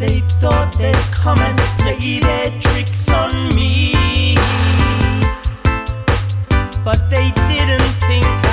They thought they'd come and play their tricks on me, but they didn't think